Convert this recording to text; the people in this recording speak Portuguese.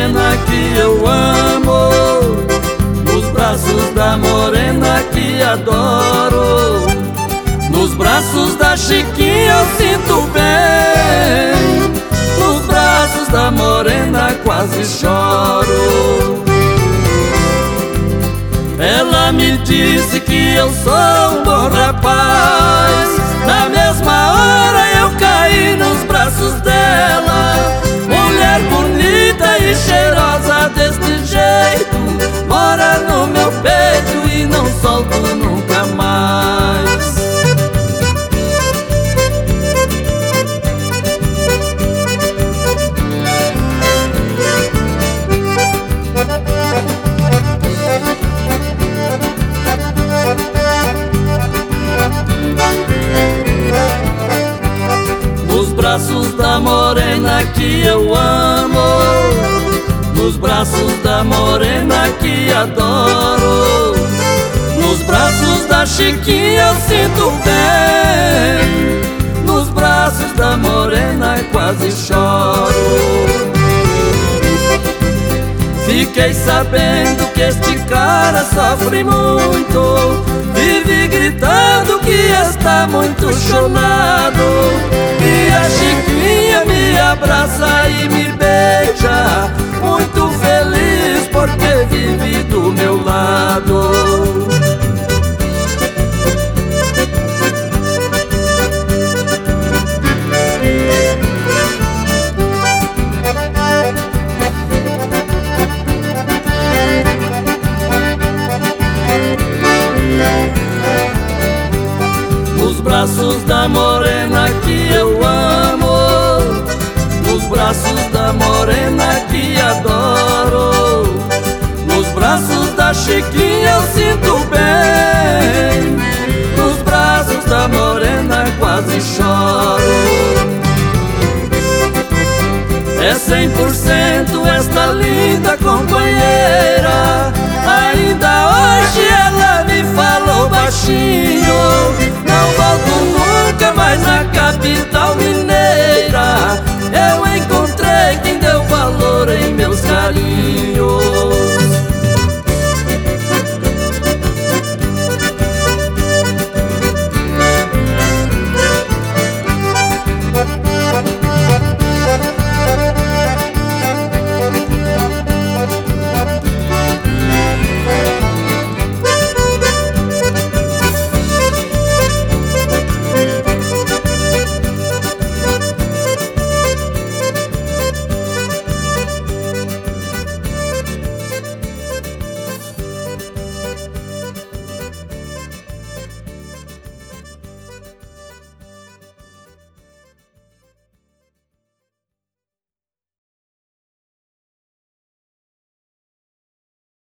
morena que eu amo, nos braços da morena que adoro, nos braços da Chiquinha eu sinto bem, nos braços da morena quase choro. Ela me disse que eu sou um bom rapaz, na mesma hora eu caí nos braços dela. Mulher bonita e cheirosa deste jeito, mora no meu peito e não solto nunca mais. Nos braços da morena que eu amo, nos braços da morena que adoro, nos braços da Chiquinha eu sinto bem, nos braços da morena quase choro. Fiquei sabendo que este cara sofre muito, vive gritando que está muito chorado, e a Chiquinha me abraça e me beija, muito feliz por ter vivido do meu lado. Nos braços da morena que eu amo, nos braços da morena que adoro, nos braços da Chiquinha eu sinto bem, nos braços da morena quase choro. É 100% esta linda companheira, ainda hoje ela me falou baixinho: não volto nunca mais na capital mineira.